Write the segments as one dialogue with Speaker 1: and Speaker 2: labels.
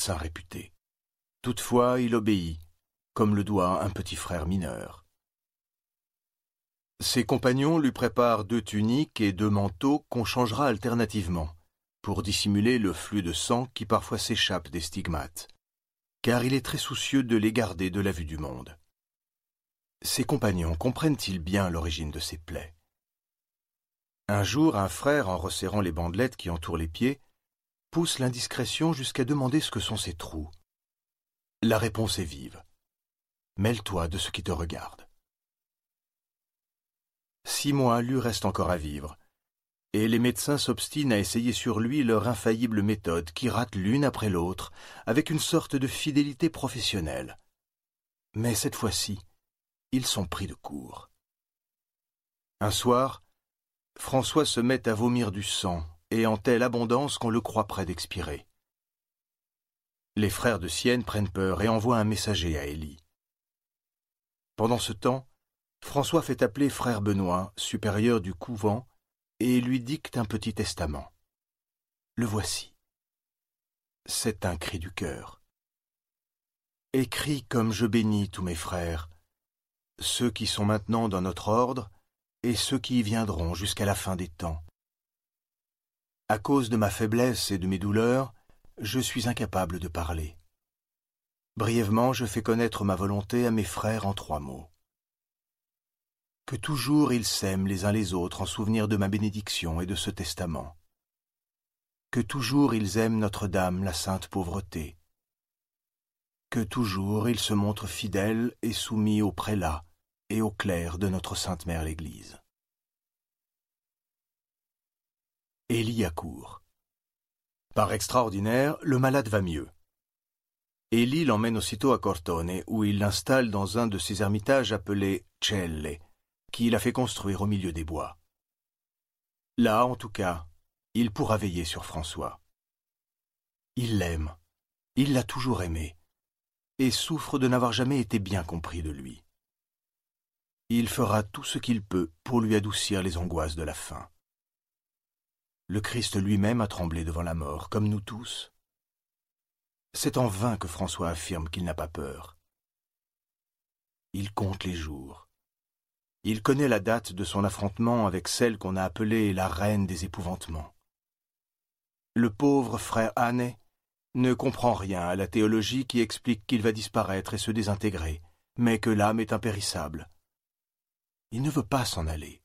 Speaker 1: saint réputé. Toutefois, il obéit, comme le doit un petit frère mineur. Ses compagnons lui préparent 2 tuniques et 2 manteaux qu'on changera alternativement, pour dissimuler le flux de sang qui parfois s'échappe des stigmates, car il est très soucieux de les garder de la vue du monde. Ses compagnons comprennent-ils bien l'origine de ces plaies? Un jour, un frère, en resserrant les bandelettes qui entourent les pieds, pousse l'indiscrétion jusqu'à demander ce que sont ces trous. La réponse est vive. Mêle-toi de ce qui te regarde. 6 mois lui restent encore à vivre, et les médecins s'obstinent à essayer sur lui leur infaillible méthode qui rate l'une après l'autre avec une sorte de fidélité professionnelle. Mais cette fois-ci, ils sont pris de court. Un soir, François se met à vomir du sang, et en telle abondance qu'on le croit près d'expirer. Les frères de Sienne prennent peur et envoient un messager à Élie. Pendant ce temps, François fait appeler frère Benoît, supérieur du couvent, et lui dicte un petit testament. Le voici. C'est un cri du cœur. Écris comme je bénis tous mes frères, ceux qui sont maintenant dans notre ordre, et ceux qui y viendront jusqu'à la fin des temps. À cause de ma faiblesse et de mes douleurs, je suis incapable de parler. Brièvement, je fais connaître ma volonté à mes frères en 3 mots. Que toujours ils s'aiment les uns les autres en souvenir de ma bénédiction et de ce testament. Que toujours ils aiment Notre-Dame, la sainte pauvreté. Que toujours ils se montrent fidèles et soumis au prélat et au clerc de notre Sainte Mère l'Église. Élie accourt. Par extraordinaire, le malade va mieux. Élie l'emmène aussitôt à Cortone, où il l'installe dans un de ses ermitages appelés celle, qu'il a fait construire au milieu des bois. Là, en tout cas, il pourra veiller sur François. Il l'aime, il l'a toujours aimé, et souffre de n'avoir jamais été bien compris de lui. Il fera tout ce qu'il peut pour lui adoucir les angoisses de la faim. Le Christ lui-même a tremblé devant la mort, comme nous tous. C'est en vain que François affirme qu'il n'a pas peur. Il compte les jours. Il connaît la date de son affrontement avec celle qu'on a appelée la reine des épouvantements. Le pauvre frère Anne ne comprend rien à la théologie qui explique qu'il va disparaître et se désintégrer, mais que l'âme est impérissable. Il ne veut pas s'en aller.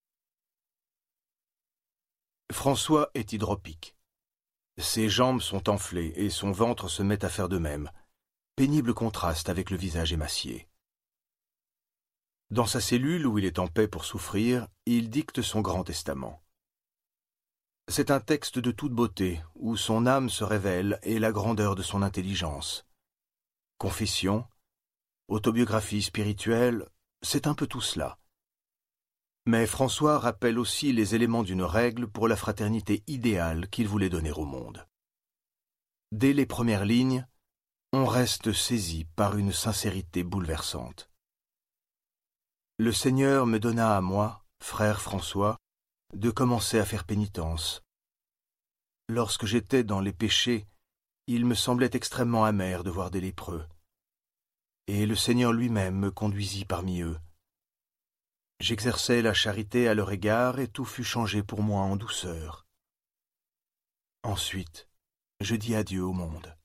Speaker 1: François est hydropique. Ses jambes sont enflées et son ventre se met à faire de même. Pénible contraste avec le visage émacié. Dans sa cellule où il est en paix pour souffrir, il dicte son grand testament. C'est un texte de toute beauté, où son âme se révèle et la grandeur de son intelligence. Confession, autobiographie spirituelle, c'est un peu tout cela. Mais François rappelle aussi les éléments d'une règle pour la fraternité idéale qu'il voulait donner au monde. Dès les premières lignes, on reste saisi par une sincérité bouleversante. Le Seigneur me donna à moi, frère François, de commencer à faire pénitence. Lorsque j'étais dans les péchés, il me semblait extrêmement amer de voir des lépreux. Et le Seigneur lui-même me conduisit parmi eux. J'exerçais la charité à leur égard et tout fut changé pour moi en douceur. Ensuite, je dis adieu au monde.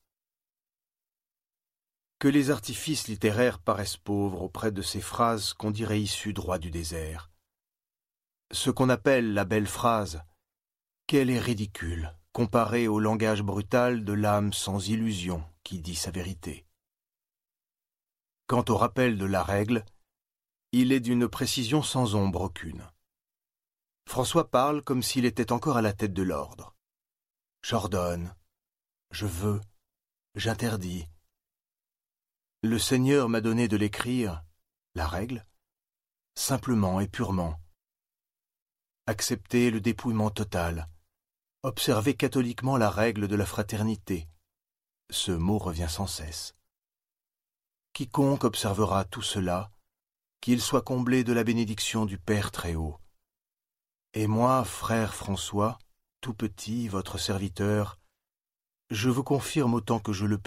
Speaker 1: Que les artifices littéraires paraissent pauvres auprès de ces phrases qu'on dirait issues droit du désert. Ce qu'on appelle la belle phrase, qu'elle est ridicule, comparée au langage brutal de l'âme sans illusion qui dit sa vérité. Quant au rappel de la règle, il est d'une précision sans ombre aucune. François parle comme s'il était encore à la tête de l'ordre. J'ordonne, je veux, j'interdis. Le Seigneur m'a donné de l'écrire, la règle, simplement et purement. Accepter le dépouillement total, observer catholiquement la règle de la fraternité. Ce mot revient sans cesse. Quiconque observera tout cela, qu'il soit comblé de la bénédiction du Père Très-Haut. Et moi, frère François, tout petit, votre serviteur, je vous confirme autant que je le